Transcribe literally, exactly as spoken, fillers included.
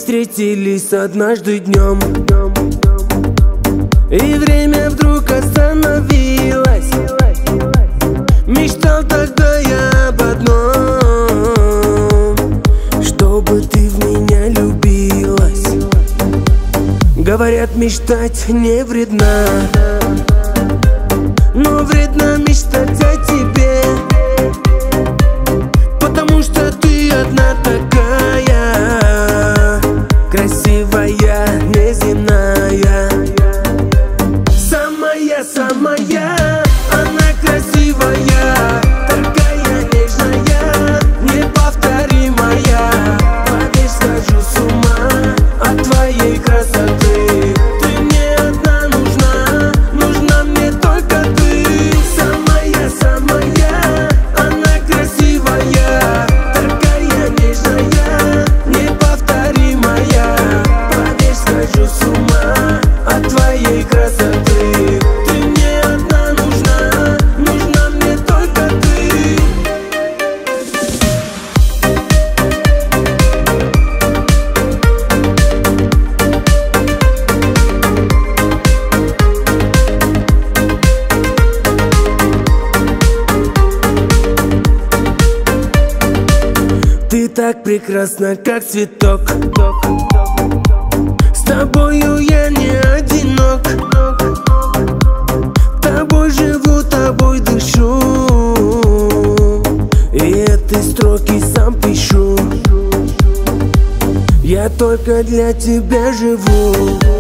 встретились однажды днем, и время вдруг остановилось. Мечтал тогда я об одном, чтобы ты в меня любилась. Говорят, мечтать не вредно, но вредно мечтать о тебе, потому что ты одна такая, красивая, неземная. Самая-самая, она красивая, такая нежная, неповторимая. Поверь, схожу с ума от твоей красоты. Ты мне одна нужна, нужна мне только ты. Самая-самая, она красивая, такая нежная, неповторимая. Поверь, схожу с ума от твоей красоты. Ты так прекрасна, как цветок. С тобою я не одинок. Тобой живу, тобой дышу, и эти строки сам пишу. Я только для тебя живу.